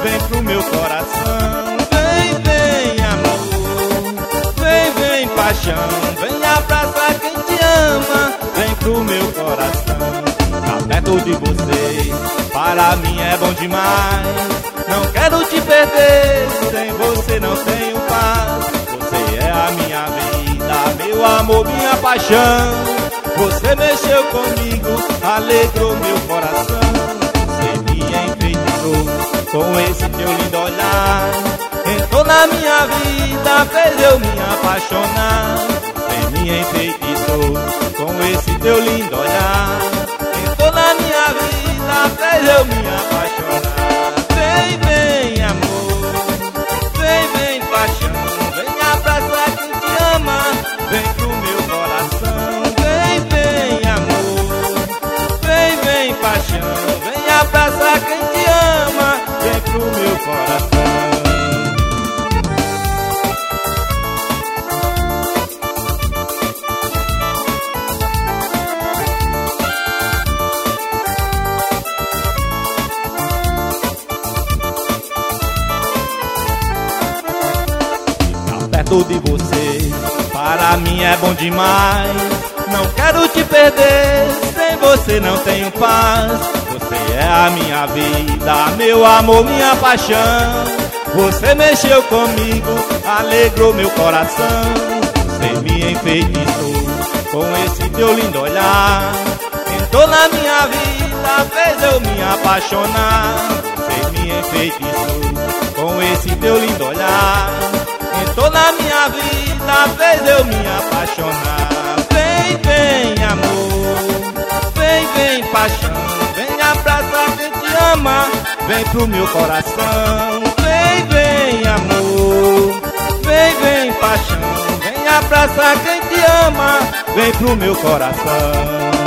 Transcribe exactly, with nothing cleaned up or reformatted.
vem pro meu coração. Vem, vem, amor, vem, vem, paixão, vem abraçar quem te ama, vem pro meu coração. Tá perto de você, para mim é bom demais. Não quero te perder, sem você não tenho paz. Você é a minha vida, meu amor, minha paixão. Você mexeu comigo, alegrou meu coração. Você me enfeitiçou com esse teu lindo olhar. Entrou na minha vida, fez eu me apaixonar. Você me enfeitiçou com esse teu lindo olhar. Entrou na minha vida, fez eu me apaixonar. Vem, vem, amor, vem, vem, paixão, vem abraçar quem te ama, vem pro meu coração. Vem, vem, amor, vem, vem, paixão, vem abraçar quem te ama, vem pro meu coração. De você, para mim é bom demais. Não quero te perder, sem você não tenho paz. Você é a minha vida, meu amor, minha paixão. Você mexeu comigo, alegrou meu coração. Você me enfeitiçou com esse teu lindo olhar. Entrou na minha vida, fez eu me apaixonar. Você me enfeitiçou com esse teu lindo olhar. Entrou na minha vida, fez eu me apaixonar. Vem, vem, amor, vem, vem, paixão, vem abraçar quem te ama, vem pro meu coração. Vem, vem, amor, vem, vem, paixão, vem abraçar quem te ama, vem pro meu coração.